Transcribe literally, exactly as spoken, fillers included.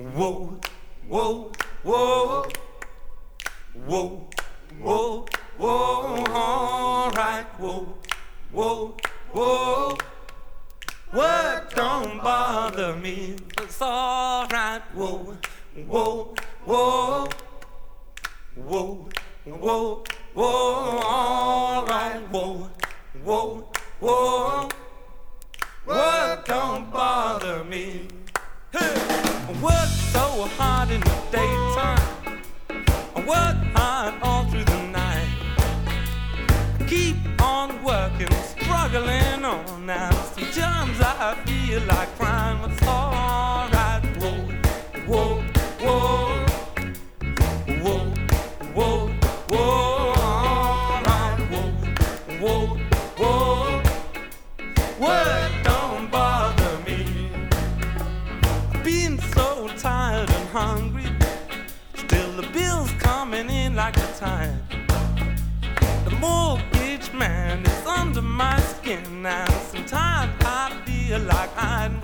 Whoa, whoa, whoa, whoa, whoa, whoa, all right, whoa, whoa, whoa. Work don't bother me, it's all right, whoa, whoa, whoa, whoa, whoa, whoa, all right, whoa, whoa, whoa. Work don't bother me. Hey. I work so hard in the daytime, I work hard all through the night. I keep on working, struggling on now. Sometimes I feel like crying, but it's all right. Whoa, whoa, whoa, whoa, whoa, whoa, all right. Whoa, whoa, whoa. Work don't bother me. I've been so tired and hungry, still the bills coming in like a tide. The mortgage man is under my skin now. Sometimes I feel like hiding.